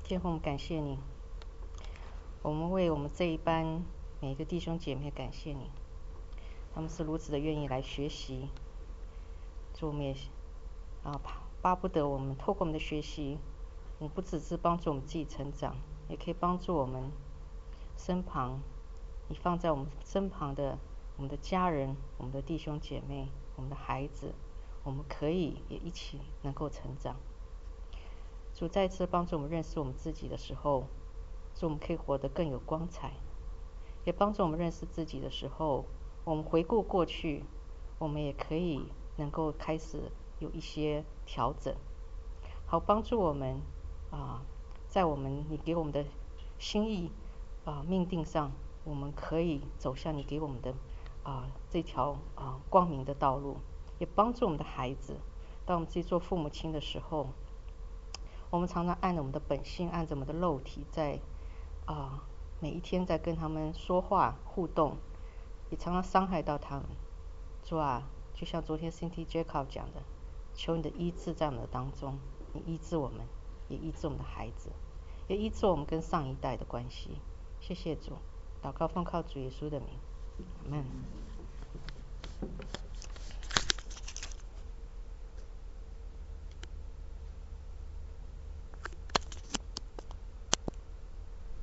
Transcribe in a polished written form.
天父，我们感谢你，我们为我们这一班每一个弟兄姐妹感谢你，他们是如此的愿意来学习。主，我们也巴不得我们透过我们的学习，我们不只是帮助我们自己成长，也可以帮助我们身旁你放在我们身旁的我们的家人、我们的弟兄姐妹、我们的孩子，我们可以也一起能够成长。主再次帮助我们认识我们自己的时候，主我们可以活得更有光彩，也帮助我们认识自己的时候，我们回顾过去，我们也可以能够开始有一些调整，好帮助我们在你给我们的心意命定上，我们可以走向你给我们的这条光明的道路，也帮助我们的孩子，当我们自己做父母亲的时候，我们常常按着我们的本性，按着我们的肉体在每一天在跟他们说话互动，也常常伤害到他们。主啊，就像昨天 Cindy Jacob 讲的，求你的医治在我们的当中，你医治我们，也医治我们的孩子，也医治我们跟上一代的关系。谢谢主，祷告奉靠主耶稣的名，阿们。